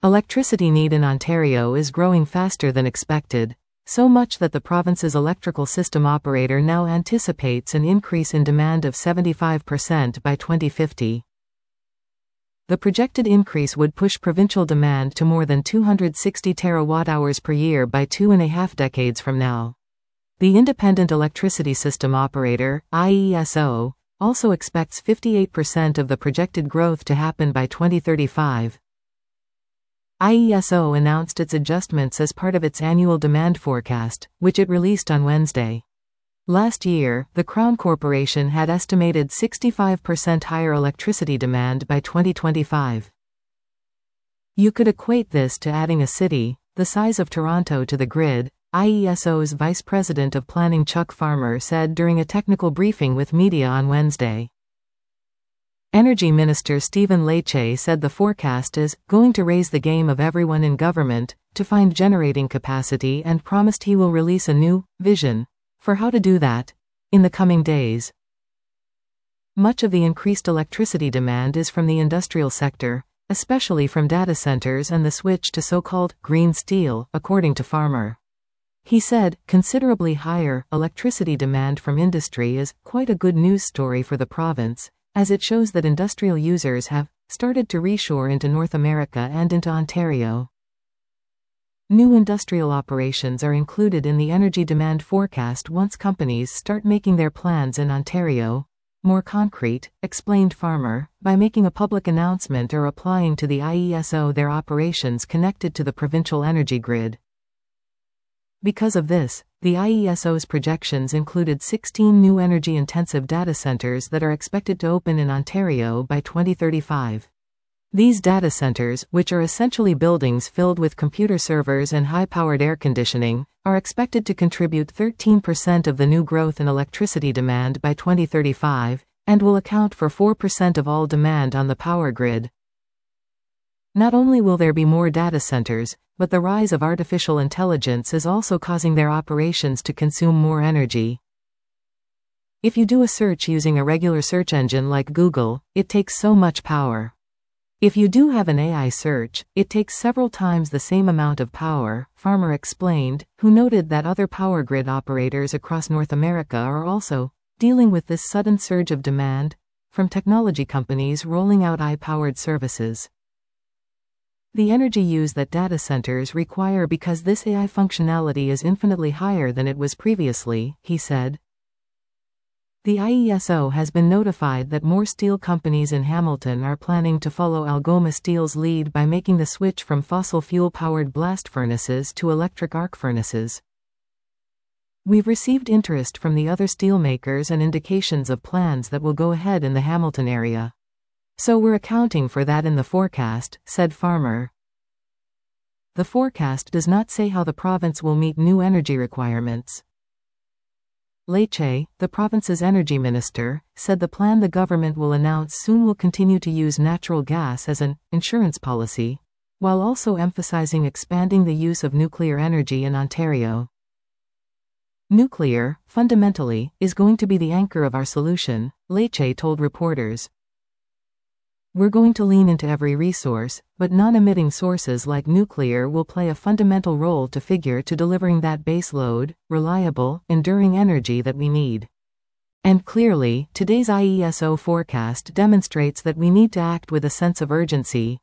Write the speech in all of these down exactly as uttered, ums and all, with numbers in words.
Electricity need in Ontario is growing faster than expected, so much that the province's electrical system operator now anticipates an increase in demand of seventy-five percent by twenty fifty. The projected increase would push provincial demand to more than two hundred sixty terawatt-hours per year by two and a half decades from now. The Independent Electricity System Operator, I E S O, also expects fifty-eight percent of the projected growth to happen by twenty thirty-five. I E S O announced its adjustments as part of its annual demand forecast, which it released on Wednesday. Last year, the Crown Corporation had estimated sixty-five percent higher electricity demand by twenty twenty-five. You could equate this to adding a city the size of Toronto to the grid, I E S O's Vice President of Planning Chuck Farmer said during a technical briefing with media on Wednesday. Energy Minister Stephen Lecce said the forecast is going to raise the game of everyone in government to find generating capacity and promised he will release a new vision for how to do that in the coming days. Much of the increased electricity demand is from the industrial sector, especially from data centers and the switch to so-called green steel, according to Farmer. He said, considerably higher electricity demand from industry is quite a good news story for the province, as it shows that industrial users have started to reshore into North America and into Ontario. New industrial operations are included in the energy demand forecast once companies start making their plans in Ontario more concrete, explained Farmer, by making a public announcement or applying to the I E S O their operations connected to the provincial energy grid. Because of this, the I E S O's projections included sixteen new energy-intensive data centers that are expected to open in Ontario by twenty thirty-five. These data centers, which are essentially buildings filled with computer servers and high-powered air conditioning, are expected to contribute thirteen percent of the new growth in electricity demand by twenty thirty-five, and will account for four percent of all demand on the power grid. Not only will there be more data centers, but the rise of artificial intelligence is also causing their operations to consume more energy. If you do a search using a regular search engine like Google, it takes so much power. If you do have an A I search, it takes several times the same amount of power, Farmer explained, who noted that other power grid operators across North America are also dealing with this sudden surge of demand from technology companies rolling out A I-powered services. The energy use that data centers require because this A I functionality is infinitely higher than it was previously, he said. The I E S O has been notified that more steel companies in Hamilton are planning to follow Algoma Steel's lead by making the switch from fossil fuel-powered blast furnaces to electric arc furnaces. We've received interest from the other steelmakers and indications of plans that will go ahead in the Hamilton area. So we're accounting for that in the forecast, said Farmer. The forecast does not say how the province will meet new energy requirements. Lecce, the province's energy minister, said the plan the government will announce soon will continue to use natural gas as an insurance policy, while also emphasizing expanding the use of nuclear energy in Ontario. Nuclear, fundamentally, is going to be the anchor of our solution, Lecce told reporters. We're going to lean into every resource, but non-emitting sources like nuclear will play a fundamental role to figure to delivering that baseload, reliable, enduring energy that we need. And clearly, today's I E S O forecast demonstrates that we need to act with a sense of urgency.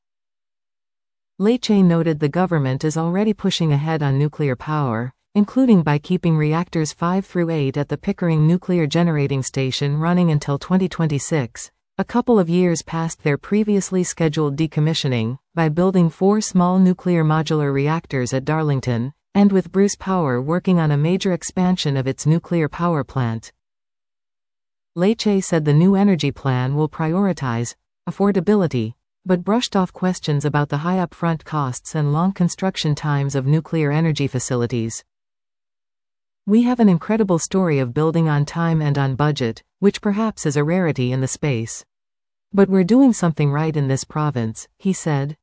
Lecce noted the government is already pushing ahead on nuclear power, including by keeping reactors five through eight at the Pickering Nuclear Generating Station running until twenty twenty-six. A couple of years past their previously scheduled decommissioning, by building four small nuclear modular reactors at Darlington, and with Bruce Power working on a major expansion of its nuclear power plant. Lecce said the new energy plan will prioritize affordability, but brushed off questions about the high upfront costs and long construction times of nuclear energy facilities. We have an incredible story of building on time and on budget, which perhaps is a rarity in the space. But we're doing something right in this province, he said.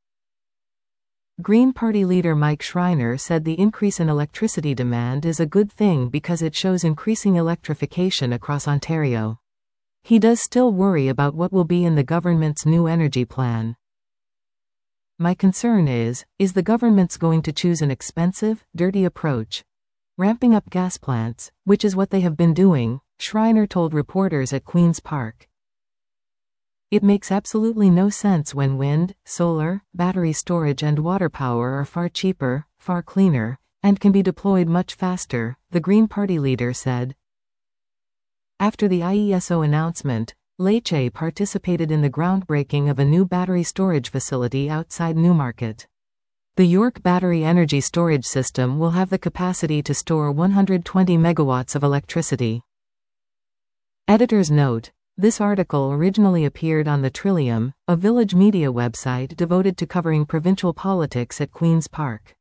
Green Party leader Mike Schreiner said the increase in electricity demand is a good thing because it shows increasing electrification across Ontario. He does still worry about what will be in the government's new energy plan. My concern is, is the government's going to choose an expensive, dirty approach? Ramping up gas plants, which is what they have been doing, Schreiner told reporters at Queen's Park. It makes absolutely no sense when wind, solar, battery storage and water power are far cheaper, far cleaner, and can be deployed much faster, the Green Party leader said. After the I E S O announcement, Lecce participated in the groundbreaking of a new battery storage facility outside Newmarket. The York Battery Energy Storage System will have the capacity to store one hundred twenty megawatts of electricity. Editor's note: this article originally appeared on the Trillium, a village media website devoted to covering provincial politics at Queen's Park.